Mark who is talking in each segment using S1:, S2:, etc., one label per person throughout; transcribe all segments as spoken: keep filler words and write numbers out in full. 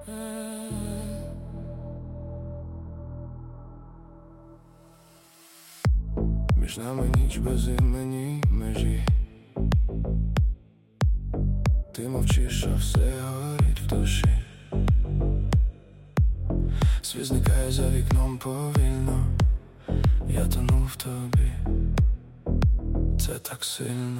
S1: Між нами ніч без імені межі. Ти мовчиш, а все горить в душі. Світ зникає за вікном повільно. Я тону в тобі. Це так сильно.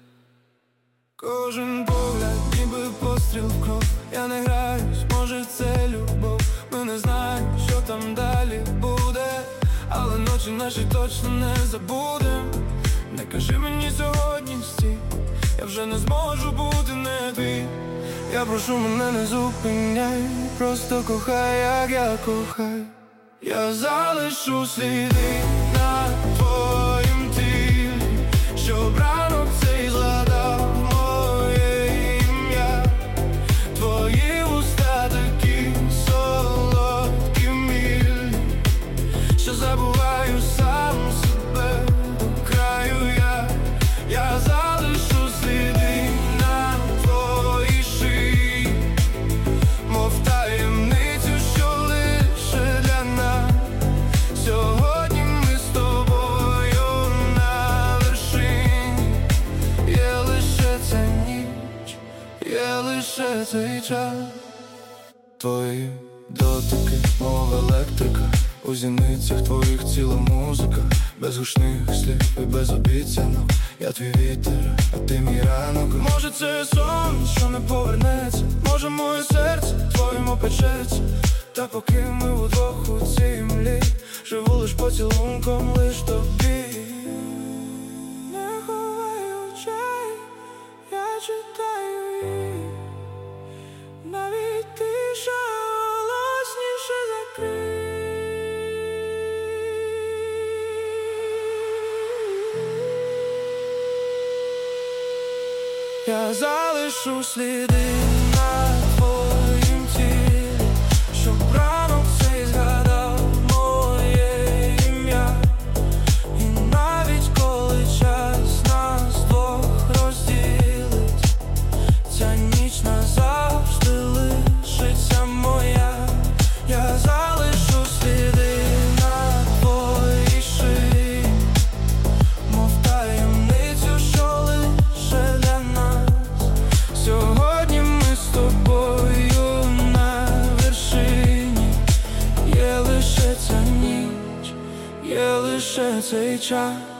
S1: Кожен погляд, ніби постріл в кров. Я не граюсь, може це любов. Ми не знаємо, що там далі буде, але ночі наші точно не забудем. Не кажи мені сьогодні стій, я вже не зможу бути не твій. Я прошу, мене не зупиняй, просто кохай, як я кохаю. Я залишу сліди на твоїм тілі, щоб ранок цей згадав моє ім'я. Твої вуста такі солодкі, милі, що забуваю сам себе до краю я. Я залишу сліди на твоїй шиї, мов таємницю, що лише для нас. Сьогодні ми з тобою на вершині. Є лише ця ніч, є лише цей час. Твої дотики, мов електрика, у зіницях твоїх ціла музика. Без гучних слів і без обіцянок. Я твій вітер, а ти мій ранок. Може це сон, що не повернеться, може моє серце твоїм опечеться. Та поки ми удвох у цій млі, живу лиш поцілунком, лиш тобі. Не ховай очей, я читаю їх. Навіть тиша голосніше закрий. Я залишу сліди на твоїм тілі, щоб ранок цей згадав моє ім'я. І навіть коли час нас двох розділить, ця ніч назавжди лишиться моя. Я залишу сліди на твоїй шиї, мов таємницю, що лише для нас. Сьогодні ми з тобою на вершині. Є лише ця ніч, є лише цей час.